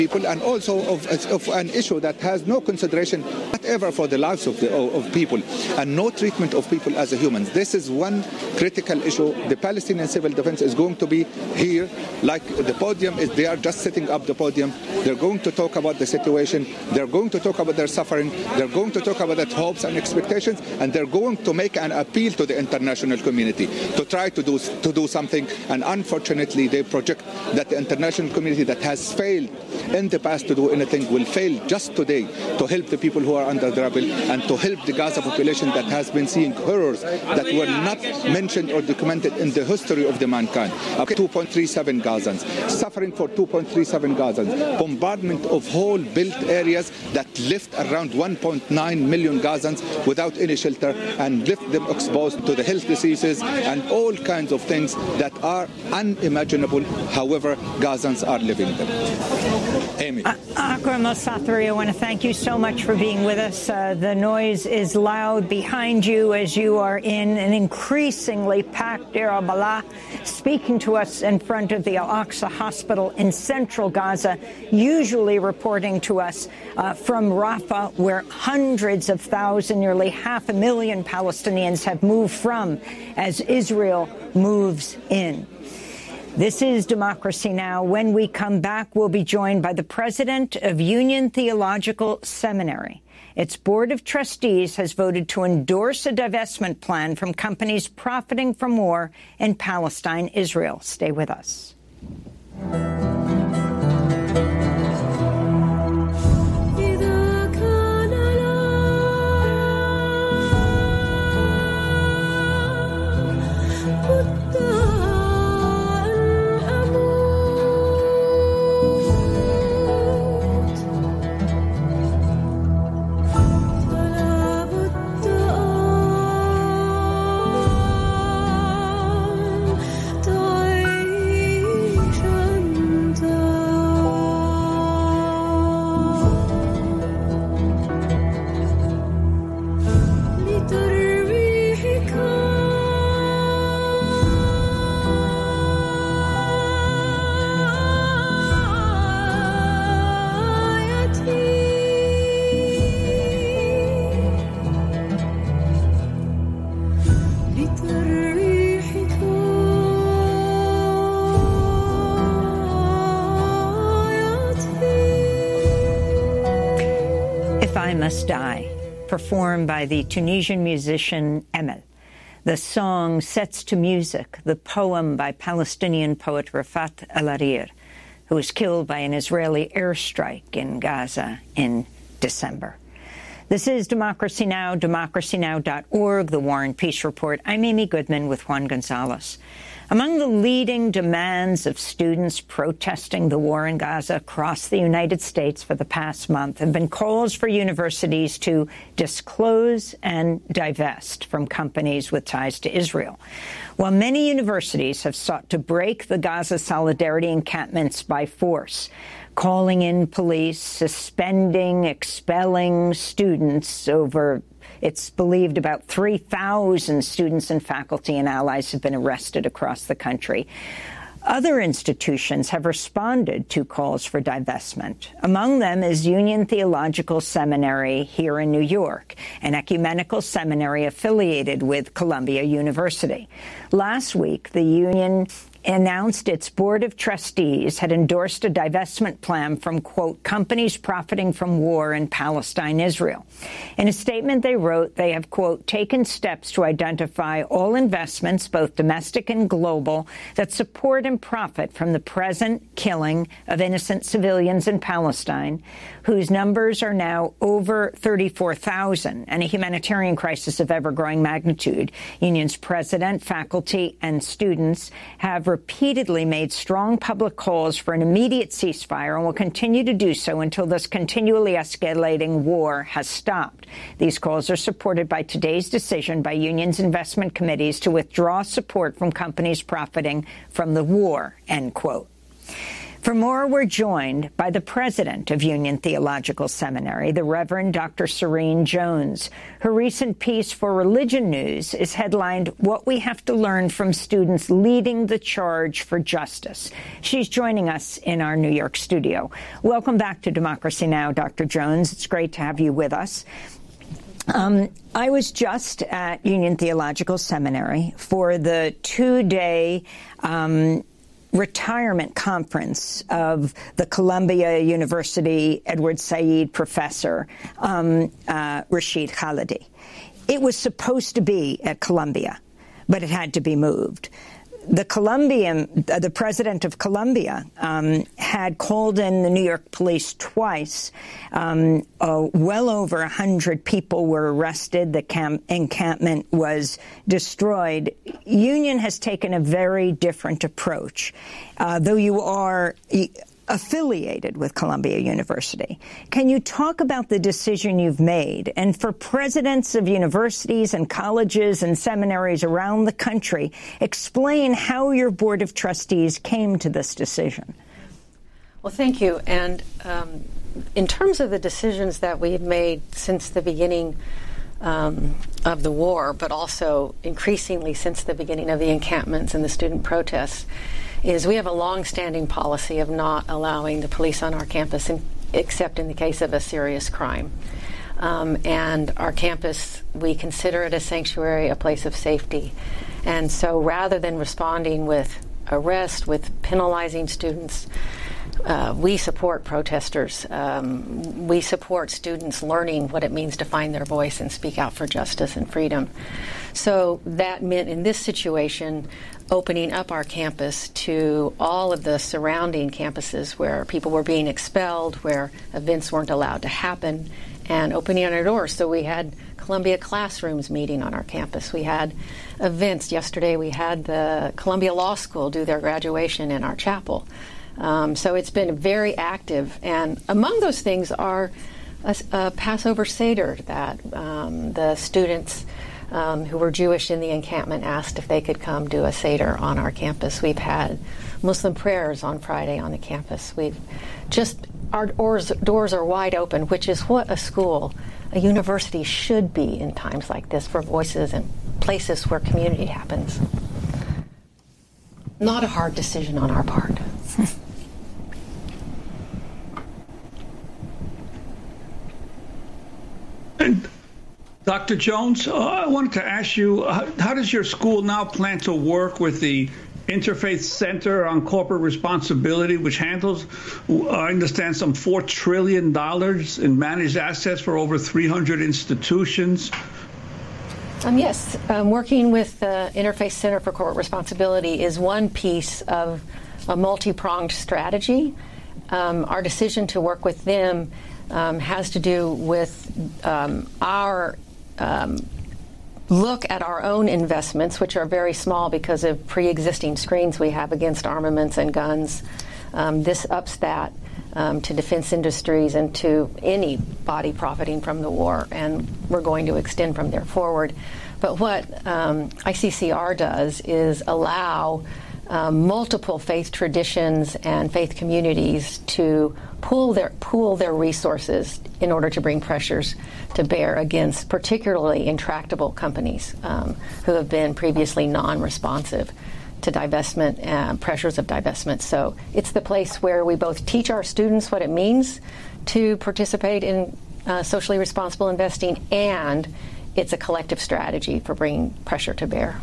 people, and also of an issue that has no consideration whatever for the lives of people, and no treatment of people as humans. This is one critical issue. The Palestinian civil defense is going to be here, like the podium is. They are just setting up the podium. They're going to talk about the situation. They're going to talk about their suffering. They're going to talk about their hopes and expectations, and they're going to make an appeal to the international community to try to do something. And unfortunately, they project that the international community that has failed in the past to do anything will fail just today to help the people who are under the rubble and to help the Gaza population that has been seeing horrors that were not mentioned or documented in the history of the mankind. 2.37 Gazans, suffering for 2.37 Gazans, bombardment of whole built areas that left around 1.9 million Gazans without any shelter and left them exposed to the health diseases and all kinds of things that are unimaginable. However, Gazans are living them. Amy. Akram al-Sathari, I want to thank you so much for being with us. The noise is loud behind you as you are in an increasingly packed Deir al-Balah, speaking to us in front of the Al-Aqsa Hospital in central Gaza, usually reporting to us from Rafah, where hundreds of thousands, nearly 500,000 Palestinians have moved from as Israel moves in. This is Democracy Now! When we come back, we'll be joined by the president of Union Theological Seminary. Its board of trustees has voted to endorse a divestment plan from companies profiting from war in Palestine, Israel. Stay with us. I Must Die, performed by the Tunisian musician Emel. The song sets to music the poem by Palestinian poet Rafat El-Arir, who was killed by an Israeli airstrike in Gaza in December. This is Democracy Now!, democracynow.org, The War and Peace Report. I'm Amy Goodman with Juan Gonzalez. Among the leading demands of students protesting the war in Gaza across the United States for the past month have been calls for universities to disclose and divest from companies with ties to Israel. While many universities have sought to break the Gaza Solidarity encampments by force, calling in police, suspending, expelling students over, it's believed, about 3,000 students and faculty and allies have been arrested across the country. Other institutions have responded to calls for divestment. Among them is Union Theological Seminary here in New York, an ecumenical seminary affiliated with Columbia University. Last week, the union announced its board of trustees had endorsed a divestment plan from, quote, companies profiting from war in Palestine, Israel. In a statement they wrote, they have, quote, taken steps to identify all investments, both domestic and global, that support and profit from the present killing of innocent civilians in Palestine, whose numbers are now over 34,000, and a humanitarian crisis of ever-growing magnitude. Union's president, faculty, and students have repeatedly made strong public calls for an immediate ceasefire and will continue to do so until this continually escalating war has stopped. These calls are supported by today's decision by Union's investment committees to withdraw support from companies profiting from the war, end quote. For more, we're joined by the president of Union Theological Seminary, the Reverend Dr. Serene Jones. Her recent piece for Religion News is headlined, "What We Have to Learn from Students Leading the Charge for Justice." She's joining us in our New York studio. Welcome back to Democracy Now!, Dr. Jones. It's great to have you with us. I was just at Union Theological Seminary for the two-day retirement conference of the Columbia University Edward Said professor, Rashid Khalidi. It was supposed to be at Columbia, but it had to be moved. The president of Columbia had called in the New York police twice. Well over 100 people were arrested. The encampment was destroyed. Union has taken a very different approach, though you are affiliated with Columbia University. Can you talk about the decision you've made? And for presidents of universities and colleges and seminaries around the country, explain how your Board of Trustees came to this decision. Well, thank you. And in terms of the decisions that we've made since the beginning of the war, but also increasingly since the beginning of the encampments and the student protests, is we have a long-standing policy of not allowing the police on our campus except in the case of a serious crime. And our campus, we consider it a sanctuary, a place of safety. And so rather than responding with arrest, with penalizing students, we support protesters. We support students learning what it means to find their voice and speak out for justice and freedom. So that meant in this situation opening up our campus to all of the surrounding campuses where people were being expelled, where events weren't allowed to happen, and opening our doors. So we had Columbia classrooms meeting on our campus. We had events. Yesterday we had the Columbia Law School do their graduation in our chapel. So it's been very active. And among those things are a Passover Seder that the students who were Jewish in the encampment asked if they could come do a Seder on our campus. We've had Muslim prayers on Friday on the campus. Our doors are wide open, which is what a university should be in times like this, for voices and places where community happens. Not a hard decision on our part. And Dr. Jones, I wanted to ask you, how does your school now plan to work with the Interfaith Center on Corporate Responsibility, which handles, I understand, some $4 trillion in managed assets for over 300 institutions? Yes, working with the Interfaith Center for Corporate Responsibility is one piece of a multi-pronged strategy. Our decision to work with them has to do with our look at our own investments, which are very small because of pre-existing screens we have against armaments and guns. This ups that to defense industries and to anybody profiting from the war, and we're going to extend from there forward. But what ICCR does is allow multiple faith traditions and faith communities to pool their resources in order to bring pressures to bear against particularly intractable companies who have been previously non-responsive to divestment, pressures of divestment. So it's the place where we both teach our students what it means to participate in socially responsible investing, and it's a collective strategy for bringing pressure to bear.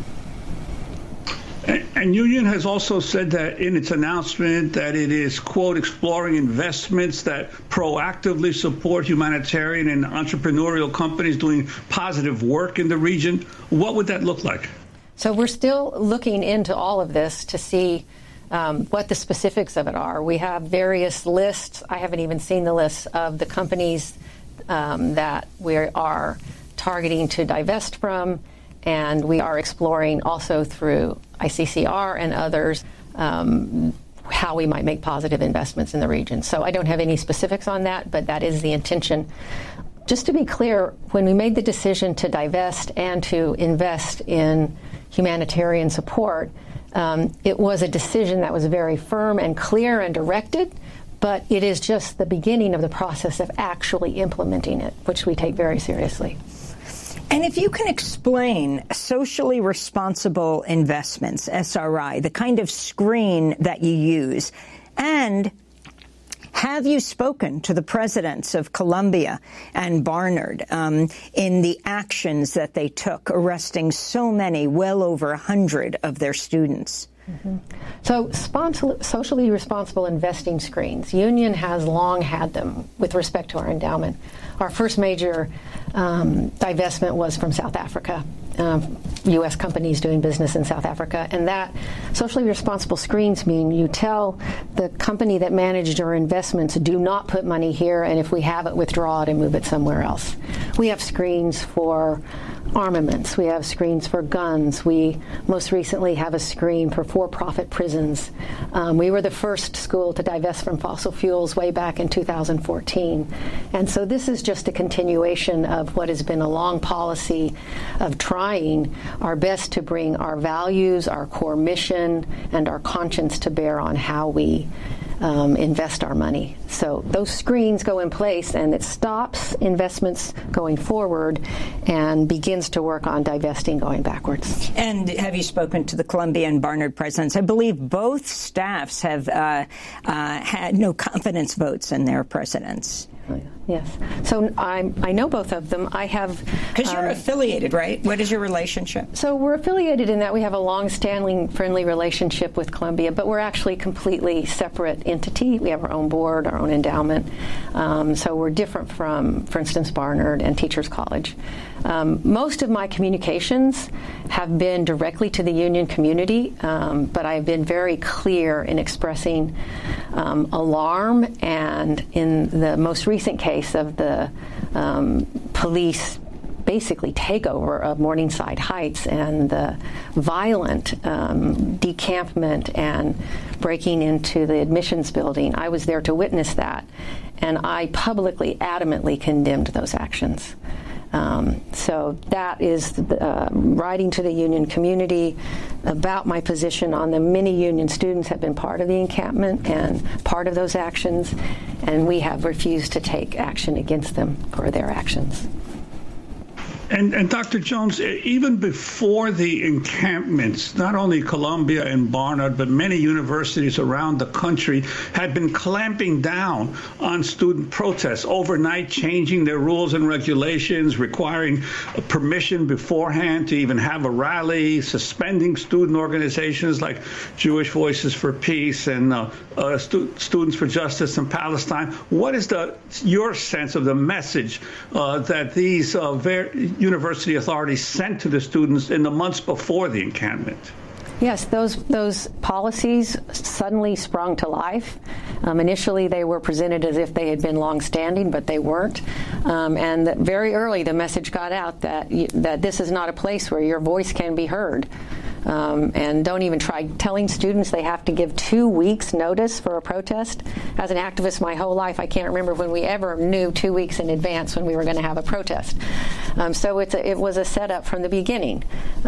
And Union has also said that in its announcement that it is, quote, exploring investments that proactively support humanitarian and entrepreneurial companies doing positive work in the region. What would that look like? So we're still looking into all of this to see what the specifics of it are. We have various lists. I haven't even seen the lists of the companies that we are targeting to divest from. And we are exploring also through ICCR and others how we might make positive investments in the region. So I don't have any specifics on that, but that is the intention. Just to be clear, when we made the decision to divest and to invest in humanitarian support, It was a decision that was very firm and clear and directed, but it is just the beginning of the process of actually implementing it, which we take very seriously. And if you can explain socially responsible investments, SRI, the kind of screen that you use, and have you spoken to the presidents of Columbia and Barnard in the actions that they took, arresting so many, well over 100 of their students? Mm-hmm. So socially responsible investing screens, Union has long had them with respect to our endowment. Our first major divestment was from South Africa, U.S. companies doing business in South Africa. And that socially responsible screens mean you tell the company that managed our investments, do not put money here, and if we have it, withdraw it and move it somewhere else. We have screens for armaments. We have screens for guns. We most recently have a screen for for-profit prisons. We were the first school to divest from fossil fuels way back in 2014. And so this is just a continuation of what has been a long policy of trying our best to bring our values, our core mission, and our conscience to bear on how we invest our money. So those screens go in place, and it stops investments going forward and begins to work on divesting going backwards. And have you spoken to the Columbia and Barnard presidents? I believe both staffs have had no confidence votes in their presidents. Yes. So I know both of them. I have... Because you're affiliated, right? What is your relationship? So we're affiliated in that we have a long-standing friendly relationship with Columbia, but we're actually completely separate entity. We have our own board, our own endowment. So we're different from, for instance, Barnard and Teachers College. Most of my communications have been directly to the union community, but I've been very clear in expressing alarm, and in the most recent case of the police basically takeover of Morningside Heights and the violent decampment and breaking into the admissions building. I was there to witness that, and I publicly, adamantly condemned those actions. So that is writing to the union community about my position on them. Many union students have been part of the encampment and part of those actions, and we have refused to take action against them for their actions. And Dr. Jones, even before the encampments, not only Columbia and Barnard, but many universities around the country had been clamping down on student protests, overnight changing their rules and regulations, requiring permission beforehand to even have a rally, suspending student organizations like Jewish Voices for Peace and Students for Justice in Palestine. What is your sense of the message that these university authorities sent to the students in the months before the encampment? Yes, those policies suddenly sprung to life. Initially, they were presented as if they had been long-standing, but they weren't. And very early, the message got out that this is not a place where your voice can be heard. And don't even try telling students they have to give 2 weeks notice for a protest. As an activist my whole life, I can't remember when we ever knew 2 weeks in advance when we were going to have a protest. So it was a setup from the beginning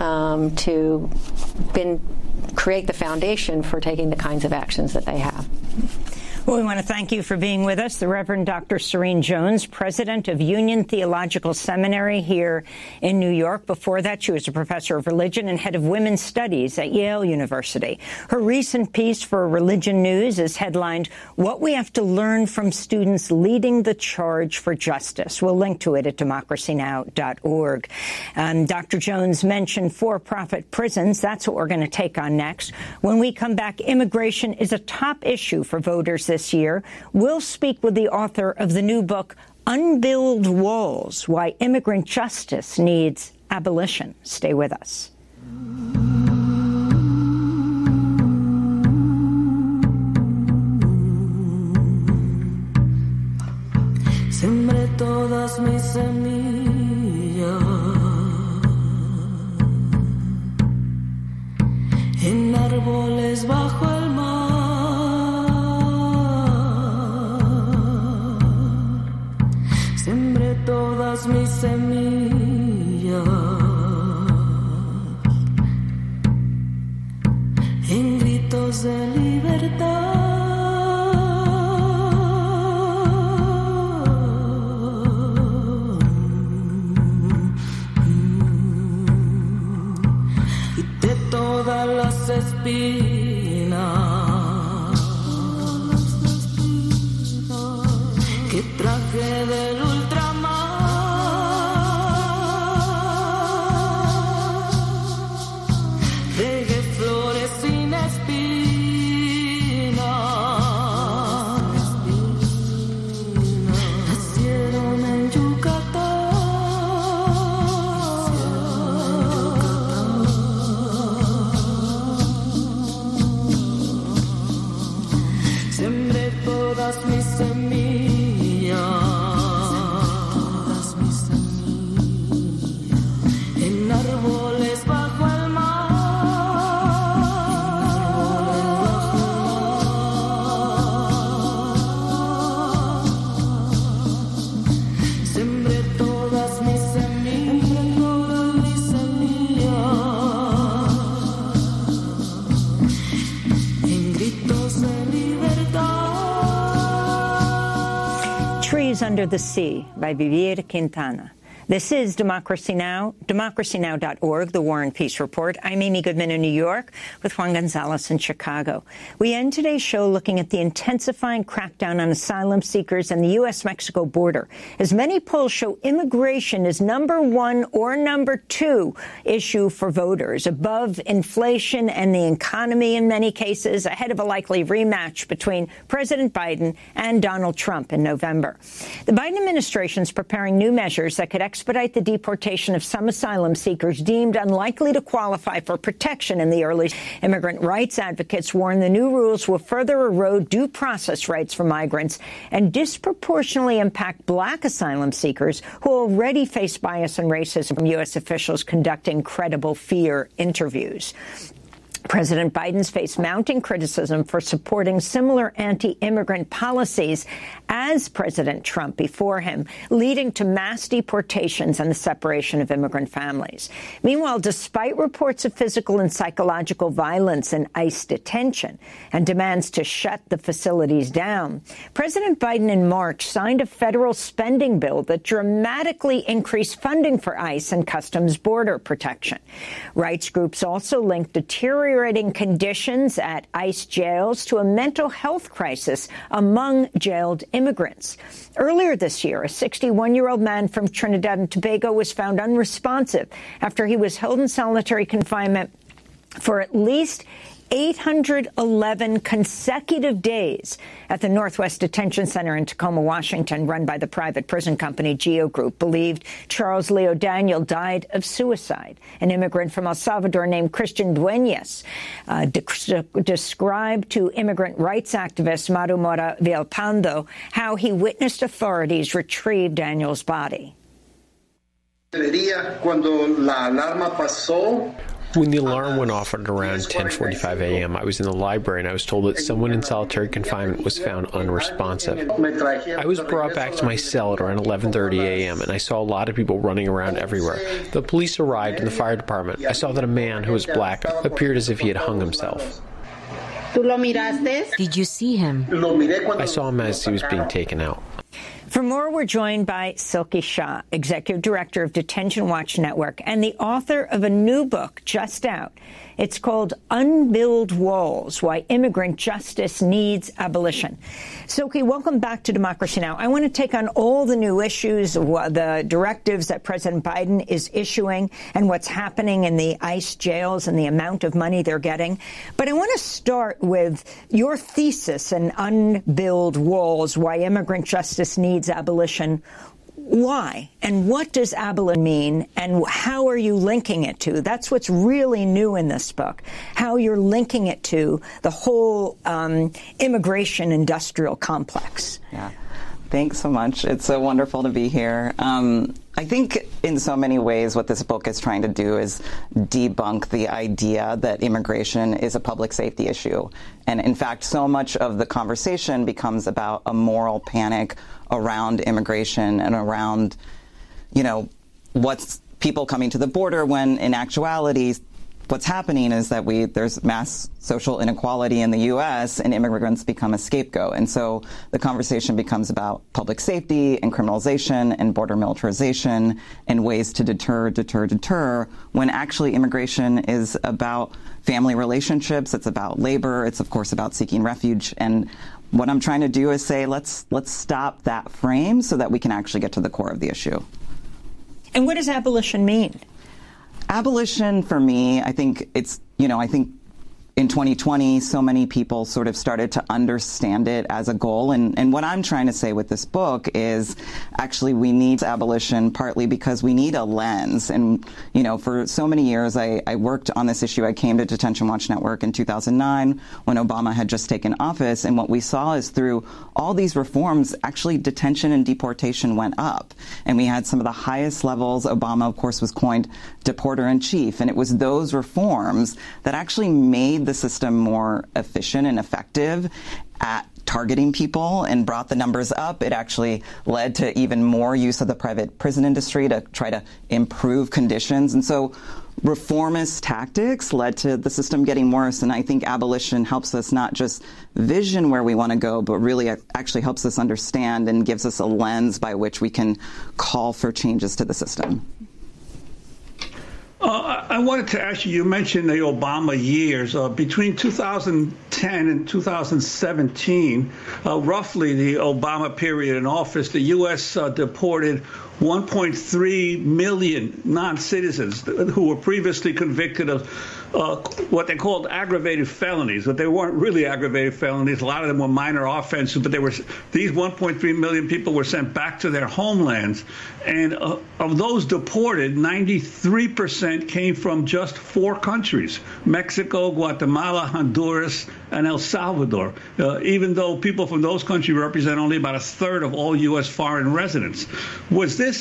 to create the foundation for taking the kinds of actions that they have. Well, we want to thank you for being with us, the Reverend Dr. Serene Jones, president of Union Theological Seminary here in New York. Before that, she was a professor of religion and head of women's studies at Yale University. Her recent piece for Religion News is headlined, "What We Have to Learn from Students Leading the Charge for Justice." We'll link to it at democracynow.org. Dr. Jones mentioned for-profit prisons. That's what we're going to take on next. When we come back, immigration is a top issue for voters this year. We'll speak with the author of the new book, Unbuild Walls, Why Immigrant Justice Needs Abolition. Stay with us. Sembré todas mis semillas en árboles bajo el mar. Sembré todas mis semillas Trees Under the Sea by Vivier Quintana. This is Democracy Now!, democracynow.org, the War and Peace Report. I'm Amy Goodman in New York with Juan Gonzalez in Chicago. We end today's show looking at the intensifying crackdown on asylum seekers and the U.S.-Mexico border. As many polls show, immigration is number one or number two issue for voters, above inflation and the economy in many cases, ahead of a likely rematch between President Biden and Donald Trump in November. The Biden administration is preparing new measures that could expedite the deportation of some asylum seekers deemed unlikely to qualify for protection in the early. Immigrant rights advocates warn the new rules will further erode due process rights for migrants and disproportionately impact black asylum seekers who already face bias and racism from U.S. officials conducting credible fear interviews. President Biden's faced mounting criticism for supporting similar anti-immigrant policies as President Trump before him, leading to mass deportations and the separation of immigrant families. Meanwhile, despite reports of physical and psychological violence in ICE detention and demands to shut the facilities down, President Biden in March signed a federal spending bill that dramatically increased funding for ICE and Customs border protection. Rights groups also linked deteriorating conditions at ICE jails to a mental health crisis among jailed immigrants. Earlier this year, a 61-year-old man from Trinidad and Tobago was found unresponsive after he was held in solitary confinement for at least 811 consecutive days at the Northwest Detention Center in Tacoma, Washington, run by the private prison company Geo Group. Believed Charles Leo Daniel died of suicide. An immigrant from El Salvador named Christian Dueñas described to immigrant rights activist Maru Mora Villalpando how he witnessed authorities retrieve Daniel's body. When the alarm went off at around 10:45 a.m., I was in the library and I was told that someone in solitary confinement was found unresponsive. I was brought back to my cell at around 11:30 a.m. and I saw a lot of people running around everywhere. The police arrived and the fire department. I saw that a man who was black appeared as if he had hung himself. Did you see him? I saw him as he was being taken out. For more, we're joined by Silky Shah, Executive Director of Detention Watch Network and the author of a new book just out. It's called Unbuild Walls, Why Immigrant Justice Needs Abolition. Silky, welcome back to Democracy Now! I want to take on all the new issues, the directives that President Biden is issuing and what's happening in the ICE jails and the amount of money they're getting. But I want to start with your thesis in Unbuild Walls, Why Immigrant Justice Needs Abolition. Why? And what does abolition mean? And how are you linking it to? That's what's really new in this book, how you're linking it to the whole immigration industrial complex. Yeah. Thanks so much. It's so wonderful to be here. I think in so many ways what this book is trying to do is debunk the idea that immigration is a public safety issue. And in fact, so much of the conversation becomes about a moral panic around immigration and around, what's people coming to the border, when in actuality, what's happening is that there's mass social inequality in the U.S. and immigrants become a scapegoat. And so the conversation becomes about public safety and criminalization and border militarization and ways to deter, when actually immigration is about family relationships. It's about labor. It's, of course, about seeking refuge. And what I'm trying to do is say, let's stop that frame so that we can actually get to the core of the issue. And what does abolition mean? Abolition, for me, I think it's, I think in 2020, so many people sort of started to understand it as a goal. And what I'm trying to say with this book is actually we need abolition partly because we need a lens. And, for so many years, I worked on this issue. I came to Detention Watch Network in 2009 when Obama had just taken office. And what we saw is through all these reforms, actually detention and deportation went up. And we had some of the highest levels. Obama, of course, was coined deporter-in-chief. And it was those reforms that actually made the system more efficient and effective at targeting people and brought the numbers up. It actually led to even more use of the private prison industry to try to improve conditions. And so reformist tactics led to the system getting worse. And I think abolition helps us not just vision where we want to go, but really actually helps us understand and gives us a lens by which we can call for changes to the system. I wanted to ask you, you mentioned the Obama years. Between 2010 and 2017, roughly the Obama period in office, the U.S. Deported 1.3 million non-citizens who were previously convicted of what they called aggravated felonies, but they weren't really aggravated felonies. A lot of them were minor offenses, but these 1.3 million people were sent back to their homelands. And of those deported, 93% came from just 4 countries: Mexico, Guatemala, Honduras, and El Salvador, even though people from those countries represent only about a third of all U.S. foreign residents. Was this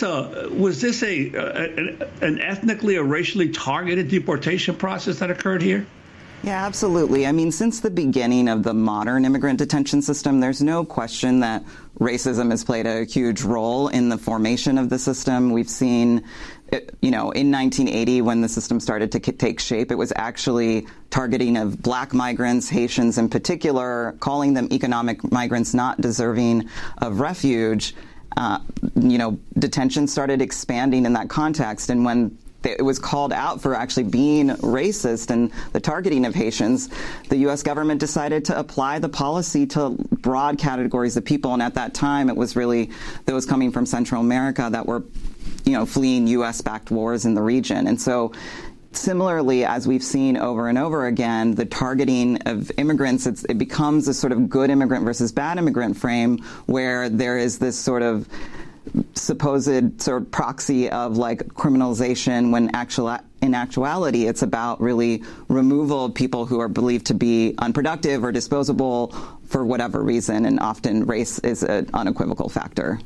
an ethnically or racially targeted deportation process that occurred here? Yeah, absolutely. I mean, since the beginning of the modern immigrant detention system, there's no question that racism has played a huge role in the formation of the system. We've seen, in 1980, when the system started to take shape, it was actually targeting of black migrants, Haitians in particular, calling them economic migrants not deserving of refuge. Detention started expanding in that context. And when it was called out for actually being racist and the targeting of Haitians, the U.S. government decided to apply the policy to broad categories of people. And at that time, it was really those coming from Central America that were, fleeing U.S.-backed wars in the region. And so similarly, as we've seen over and over again, the targeting of immigrants, it becomes a sort of good immigrant versus bad immigrant frame where there is this sort of supposed sort of proxy of like criminalization when in actuality it's about really removal of people who are believed to be unproductive or disposable for whatever reason, and often race is an unequivocal factor.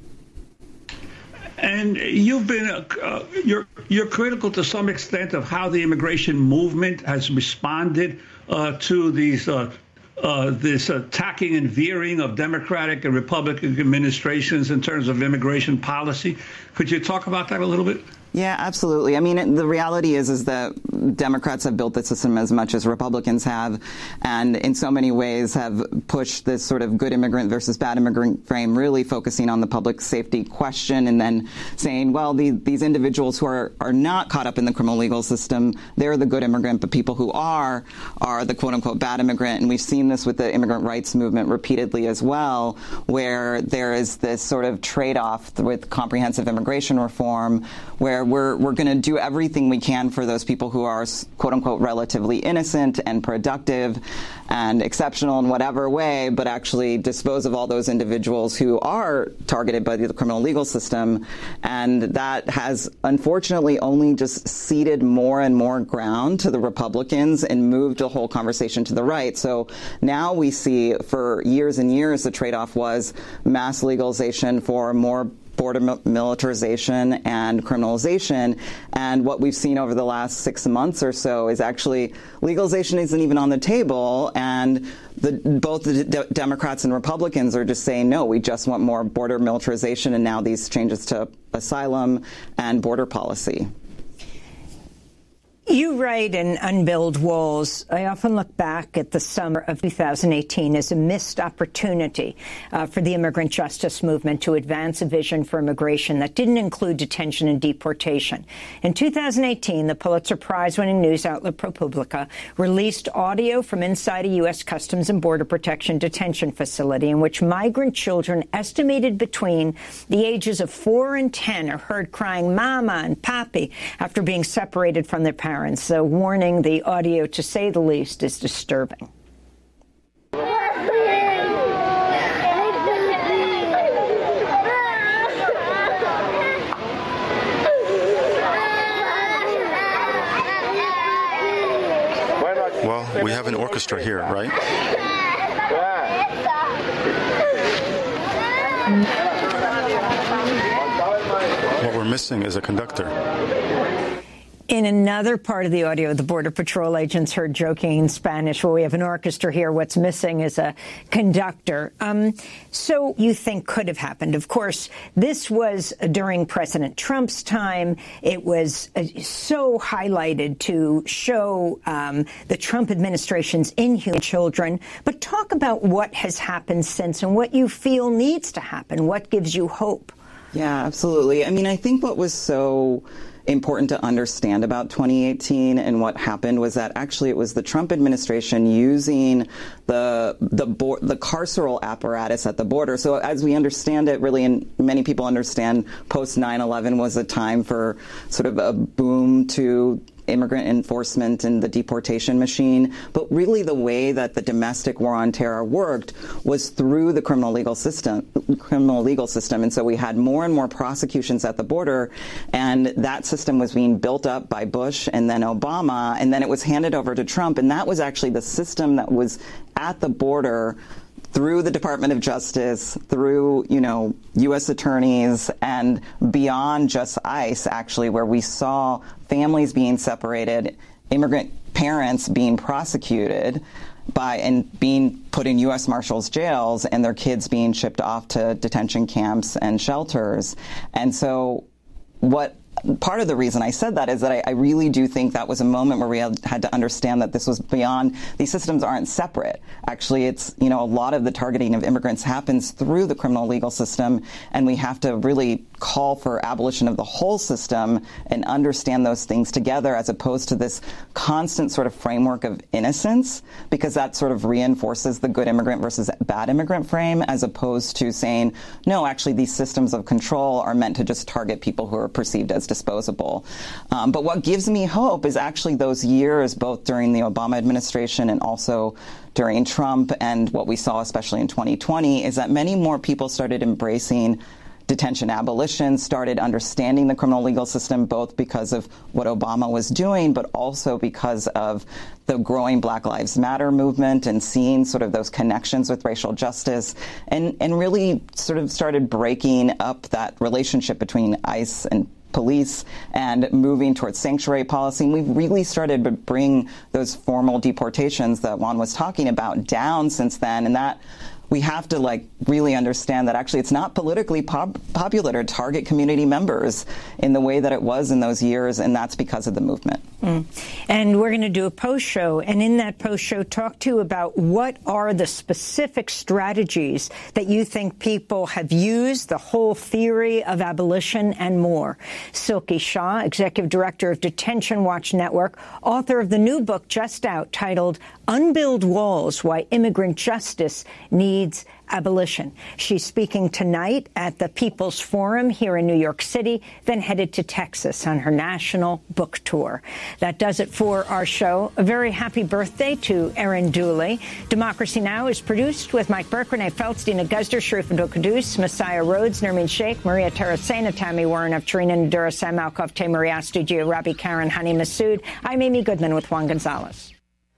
And you've been you're critical to some extent of how the immigration movement has responded to these this attacking and veering of Democratic and Republican administrations in terms of immigration policy. Could you talk about that a little bit? Yeah, absolutely. I mean, the reality is that Democrats have built the system as much as Republicans have, and in so many ways have pushed this sort of good immigrant versus bad immigrant frame, really focusing on the public safety question and then saying, well, these individuals who are not caught up in the criminal legal system, they're the good immigrant, but people who are the quote-unquote bad immigrant. And we've seen this with the immigrant rights movement repeatedly as well, where there is this sort of trade-off with comprehensive immigration reform, where we're going to do everything we can for those people who are, quote-unquote, relatively innocent and productive and exceptional in whatever way, but actually dispose of all those individuals who are targeted by the criminal legal system. And that has, unfortunately, only just ceded more and more ground to the Republicans and moved the whole conversation to the right. So now we see, for years and years, the trade-off was mass legalization for more border militarization and criminalization. And what we've seen over the last 6 months or so is actually legalization isn't even on the table. And both the Democrats and Republicans are just saying, no, we just want more border militarization and now these changes to asylum and border policy. You write in Unbuild Walls, I often look back at the summer of 2018 as a missed opportunity for the immigrant justice movement to advance a vision for immigration that didn't include detention and deportation. In 2018, the Pulitzer Prize-winning news outlet ProPublica released audio from inside a U.S. Customs and Border Protection detention facility in which migrant children estimated between the ages of 4 and 10 are heard crying "Mama" and "Papi" after being separated from their parents. So, warning, the audio, to say the least, is disturbing. Well, we have an orchestra here, right? What we're missing is a conductor. In another part of the audio, the Border Patrol agents heard joking in Spanish. Well, we have an orchestra here. What's missing is a conductor. So you think could have happened. Of course, this was during President Trump's time. It was so highlighted to show the Trump administration's inhuman children. But talk about what has happened since and what you feel needs to happen. What gives you hope? Yeah, absolutely. I mean, I think what was so important to understand about 2018 and what happened was that actually it was the Trump administration using the carceral apparatus at the border. So as we understand it, really, and many people understand, post 9/11 was a time for sort of a boom to immigrant enforcement and the deportation machine. But really the way that the domestic war on terror worked was through the criminal legal system. And so we had more and more prosecutions at the border, and that system was being built up by Bush and then Obama, and then it was handed over to Trump. And that was actually the system that was at the border through the Department of Justice, through, U.S. attorneys, and beyond just ICE, actually, where we saw families being separated, immigrant parents being prosecuted and being put in U.S. Marshals jails, and their kids being shipped off to detention camps and shelters. And so part of the reason I said that is that I really do think that was a moment where we had to understand that this was beyond, these systems aren't separate. Actually, it's, a lot of the targeting of immigrants happens through the criminal legal system, and we have to really call for abolition of the whole system and understand those things together, as opposed to this constant sort of framework of innocence, because that sort of reinforces the good immigrant versus bad immigrant frame, as opposed to saying, no, actually these systems of control are meant to just target people who are perceived as disposable. But what gives me hope is actually those years, both during the Obama administration and also during Trump, and what we saw especially in 2020, is that many more people started embracing detention abolition, started understanding the criminal legal system, both because of what Obama was doing, but also because of the growing Black Lives Matter movement and seeing sort of those connections with racial justice, and really sort of started breaking up that relationship between ICE and police and moving towards sanctuary policy. And we've really started to bring those formal deportations that Juan was talking about down since then, and that we have to really understand that actually it's not politically popular to target community members in the way that it was in those years, and that's because of the movement. And we're going to do a post show, and in that post show talk to you about what are the specific strategies that you think people have used, the whole theory of abolition and more. Silky Shaw, Executive Director of Detention Watch Network, author of the new book just out titled Unbuild Walls, Why Immigrant Justice Needs Abolition. She's speaking tonight at the People's Forum here in New York City, then headed to Texas on her national book tour. That does it for our show. A very happy birthday to Erin Dooley. Democracy Now! Is produced with Mike Burke, Renee Feldstein, Guzder, Sharif and Kadus, Messiah Rhodes, Nermeen Sheikh, Maria Terracena, Tammy Warren, Tarina Nadura, Sam Malkoff, Taymuri Studio, Rabi Karen, Hani Masood. I'm Amy Goodman with Juan Gonzalez.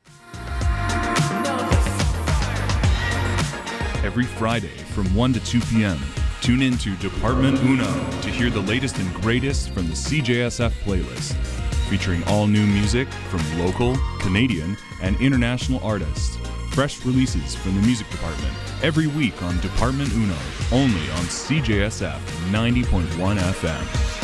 Every Friday from 1 to 2 p.m., tune in to Department Uno to hear the latest and greatest from the CJSF playlist, featuring all new music from local, Canadian, and international artists. Fresh releases from the music department every week on Department Uno, only on CJSF 90.1 FM.